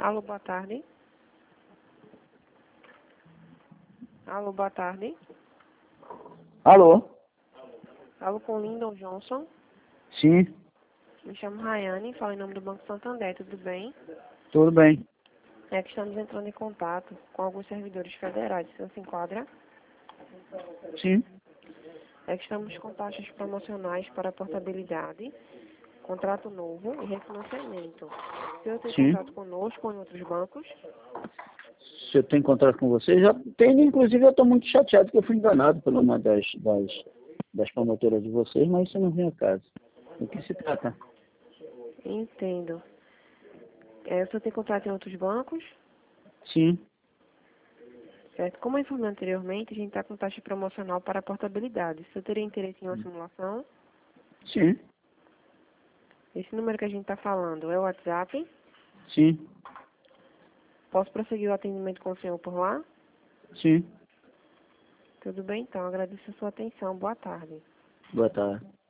Alô, boa tarde. Alô, boa tarde. Alô? Alô, com Lyndon Johnson. Sim, Me chamo Rayane, falo em nome do Banco Santander, tudo bem? tudo bem. É que estamos entrando em contato com alguns servidores federais, você se enquadra? Sim, É que estamos com taxas promocionais para portabilidade, contrato novo e refinanciamento. Se eu tenho sim. contrato conosco ou em outros bancos, Se eu tenho contrato com você, já tenho, inclusive eu estou muito chateado que eu fui enganado por uma das promotoras de vocês, mas isso não vem a caso. Do que se trata? entendo. Se eu tenho contrato em outros bancos, Sim, certo? Como eu informei anteriormente, a gente está com taxa promocional para portabilidade. Se eu teria interesse em uma simulação, sim, esse número que a gente está falando é o WhatsApp. sim, Posso prosseguir o atendimento com o senhor por lá? sim. Tudo bem, então. Agradeço a sua atenção. Boa tarde. Boa tarde.